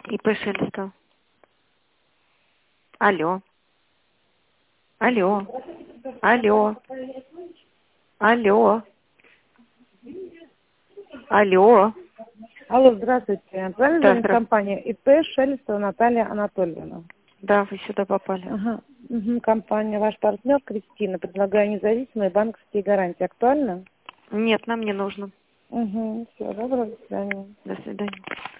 ИП Шелестова. Алло. Алло. Алло. Алло. Алло. Алло, здравствуйте. Правильно Да, звонит компания ИП Шелестова Наталья Анатольевна? Да, вы сюда попали. Ага. Угу. Компания, ваш партнер Кристина, предлагаю независимые банковские гарантии. Актуально? Нет, нам не нужно. Угу. Все, доброго, до свидания. До свидания.